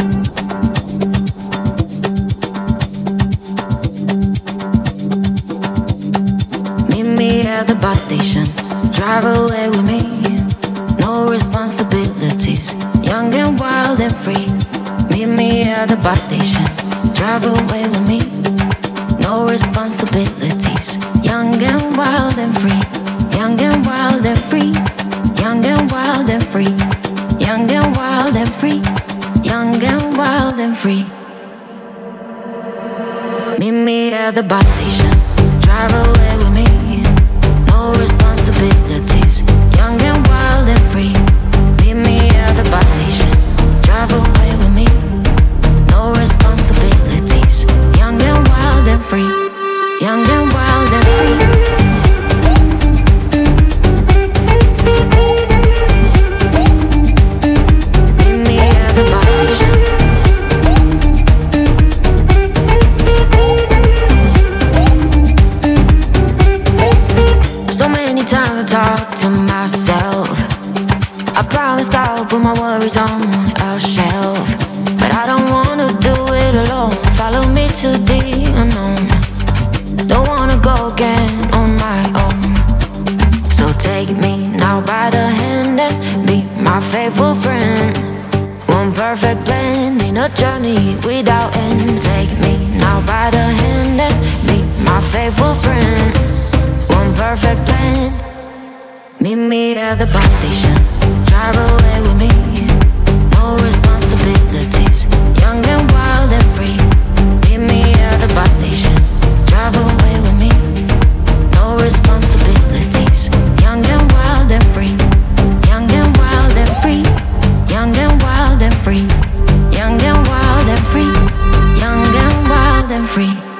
Meet me at the bus station, drive away with me. No responsibilities, young and wild and free. Meet me at the bus station, drive away with me. No responsibilities, young and wild and free. Young and wild and free. Young and wild and free. Young and wild and free. Young and wild and free. Meet me at the bus station, drive away with me. No responsibilities, young and wild and free. Meet me at the bus station, drive away with me. No responsibilities, young and wild and free. Young and wild and free. Talk to myself. I promised I'll put my worries on a shelf, but I don't wanna do it alone. Follow me to the unknown. Don't wanna go again on my own. So take me now by the hand and be my faithful friend. One perfect plan in a journey without end. Take me now by the hand and be my faithful friend. One perfect plan. Meet me at the bus station, drive away with me. No responsibilities, young and wild and free. Meet me at the bus station, drive away with me. No responsibilities, young and wild and free. Young and wild and free. Young and wild and free. Young and wild and free. Young and wild and free.